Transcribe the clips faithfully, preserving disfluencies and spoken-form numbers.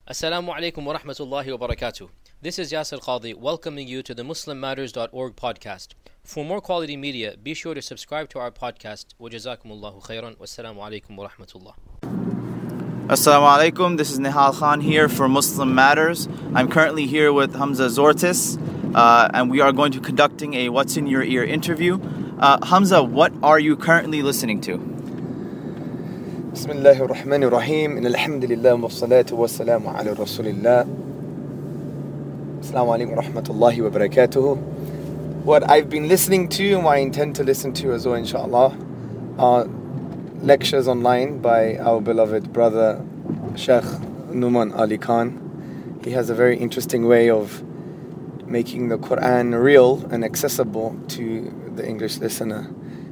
Assalamu alaikum wa rahmatullahi wa barakatuh. This is Yasir Qadhi welcoming you to the Muslim Matters dot org podcast. For more quality media, be sure to subscribe to our podcast. Wa jazakumullahu khairan. Wassalamu alaikum wa rahmatullah. Assalamu alaikum. This is Nihal Khan here for Muslim Matters. I'm currently here with Hamza Zortis, uh, and we are going to be conducting a What's in Your Ear interview. Uh, Hamza, what are you currently listening to? Bismillahir Rahmanir Rahim. Alhamdulillah wa salatu wa salamu ala Rasulillah. Assalamu alaikum wa rahmatullahi wa barakatuh. What I've been listening to and what I intend to listen to as well, inshallah, are lectures online by our beloved brother Sheikh Numan Ali Khan. He has a very interesting way of making the Quran real and accessible to the English listener.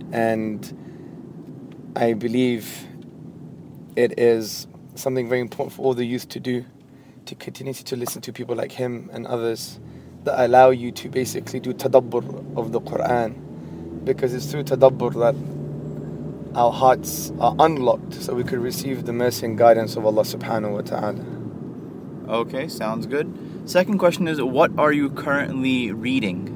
And I believe it is something very important for all the youth to do, to continue to listen to people like him and others that allow you to basically do tadabbur of the Quran, because it's through tadabbur that our hearts are unlocked so we could receive the mercy and guidance of Allah subhanahu wa ta'ala. Okay, sounds good. Second question is, what are you currently reading?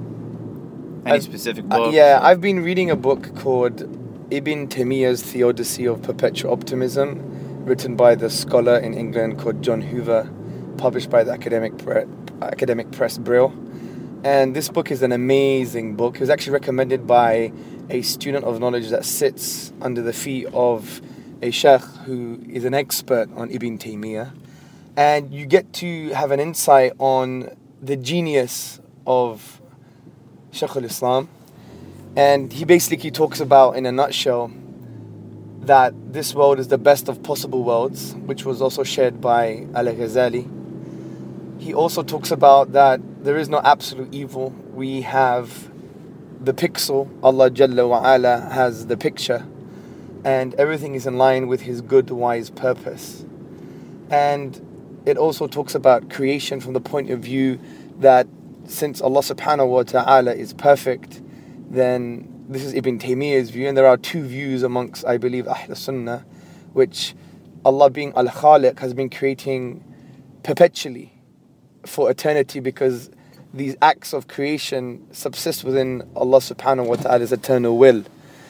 Any I've, specific book? Uh, yeah, I've been reading a book called Ibn Taymiyyah's Theodicy of Perpetual Optimism, written by the scholar in England called John Hoover, published by the Academic, Pre- Academic Press Brill. And this book is an amazing book. It was actually recommended by a student of knowledge that sits under the feet of a sheikh who is an expert on Ibn Taymiyyah. And you get to have an insight on the genius of Shaykh al-Islam. And he basically talks about, in a nutshell, that this world is the best of possible worlds, which was also shared by Al-Ghazali. He also talks about that there is no absolute evil. We have the pixel. Allah Jalla wa Ala has the picture. And everything is in line with His good, wise purpose. And it also talks about creation from the point of view that since Allah subhanahu wa ta'ala is perfect, then this is Ibn Taymiyyah's view, and there are two views amongst, I believe, Ahl Sunnah, which Allah being Al-Khaliq has been creating perpetually for eternity, because these acts of creation subsist within Allah subhanahu wa ta'ala's eternal will.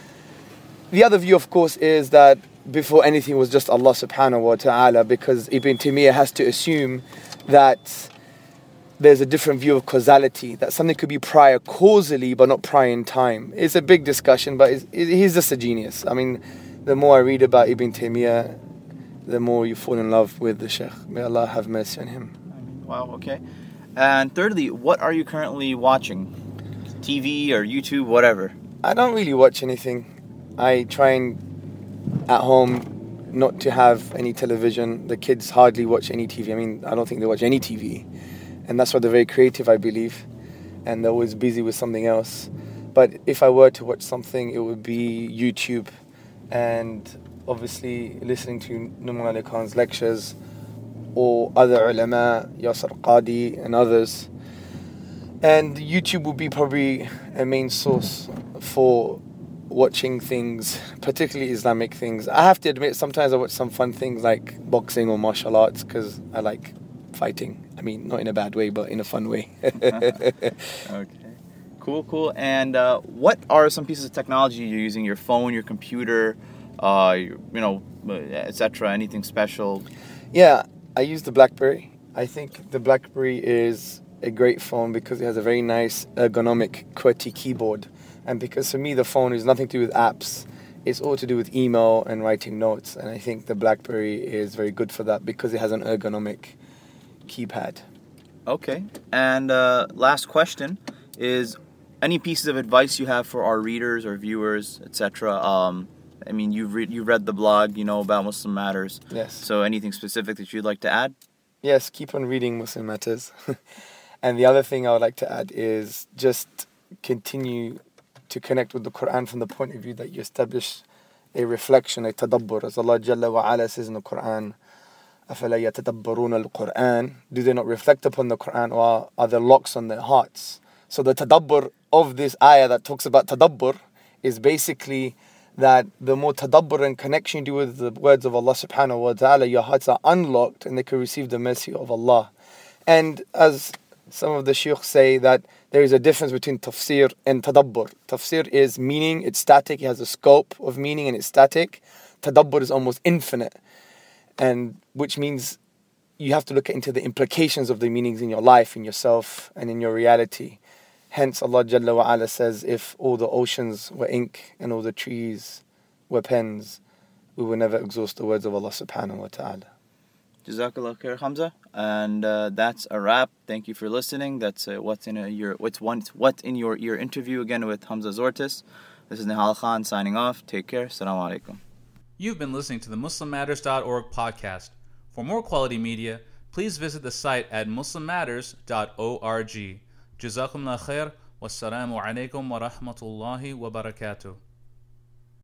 The other view, of course, is that before anything was just Allah subhanahu wa ta'ala, because Ibn Taymiyyah has to assume that there's a different view of causality, that something could be prior causally but not prior in time. It's a big discussion, but it's, it, he's just a genius. I mean, the more I read about Ibn Taymiyyah, the more you fall in love with the Shaykh. May Allah have mercy on him. Wow, okay. And thirdly, what are you currently watching? T V or YouTube, whatever? I don't really watch anything. I try and, at home, not to have any television. The kids hardly watch any T V. I mean, I don't think they watch any T V. And that's why they're very creative, I believe. And they're always busy with something else. But if I were to watch something, it would be YouTube. And obviously listening to Numan Ali Khan's lectures, or other ulama, Yasir Qadhi and others. And YouTube would be probably a main source for watching things, particularly Islamic things. I have to admit, sometimes I watch some fun things like boxing or martial arts, because I like fighting. I mean, not in a bad way, but in a fun way. Okay. Cool, cool. And uh, what are some pieces of technology you're using? Your phone, your computer, uh, you know, et cetera. Anything special? Yeah, I use the BlackBerry. I think the BlackBerry is a great phone because it has a very nice ergonomic QWERTY keyboard. And because for me, the phone is nothing to do with apps. It's all to do with email and writing notes. And I think the BlackBerry is very good for that because it has an ergonomic keypad. Okay. And uh, last question is, any pieces of advice you have for our readers or viewers, et cetera? Um, I mean, you've re- you read the blog, you know about Muslim Matters. Yes. So anything specific that you'd like to add? Yes, keep on reading Muslim Matters. And the other thing I would like to add is just continue to connect with the Quran from the point of view that you establish a reflection, a tadabbur. As Allah Jalla wa Ala says in the Quran, أَفَلَا يَتَدَبَّرُونَ الْقُرْآنَ? Do they not reflect upon the Quran, or are there locks on their hearts? So the tadabbur of this ayah that talks about tadabbur is basically that the more tadabbur and connection you do with the words of Allah subhanahu wa ta'ala, your hearts are unlocked and they can receive the mercy of Allah. And as some of the shuyukh say, that there is a difference between tafsir and tadabbur. Tafsir is meaning, it's static, it has a scope of meaning and it's static. Tadabbur is almost infinite, and which means you have to look into the implications of the meanings in your life, in yourself, and in your reality. Hence Allah Jalla wa Ala says, if all the oceans were ink and all the trees were pens, we will never exhaust the words of Allah subhanahu wa ta'ala. Jazakallah khair, Hamza. And uh, that's a wrap. Thank you for listening. That's uh, what's in a your what's one what in your ear interview again with Hamza Zortis. This is Nihal Khan signing off. Take care. Assalamu alaikum. You've been listening to the Muslim Matters dot org podcast. For more quality media, please visit the site at Muslim Matters dot org. Jazakumullah khair. Wassalamu alaikum wa rahmatullahi wa barakatuh.